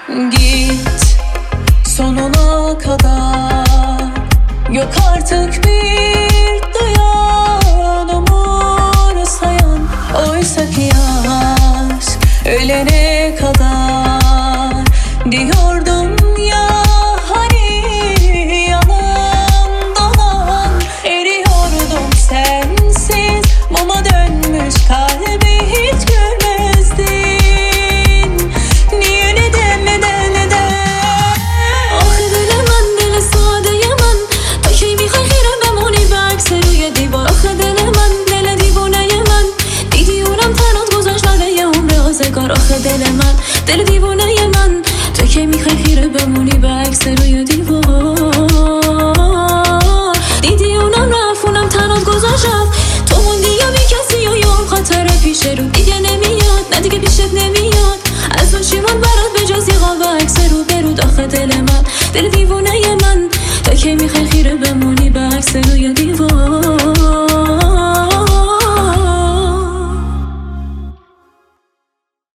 Git sonuna kadar. Yok artık bir duyan umursayan. Oysa ki aşk ölene kadar diyordum ya, hani yanımdalar. Eriyordum sensiz, muma dönmüş kalbi hiç görmezdin. Niye neden? آخه دل من دل ساده من، تو کی میخوای خیره بمونی به عکس روی دیوار. آخه دل من دل دیوونه من، دیدی اونم تنات گذاشت نده یه عمر آزگار. آخه دل من دل دیوونه من، تو کی میخوای خیره بمونی به عکس روی دیوار. دیدی اونم رفت، اونم تنات گذاشت، تو موندی یا بی کسی و یا هم خاطر پیش رو دیگه نمیاد، نه دیگه پیشت نمیاد. از اون چی من برات به جز یه قاب عکس رو برود. آخه دل من دل دیوونه من، تو کی میخوای خیره بمونی به عکس روی دیوار.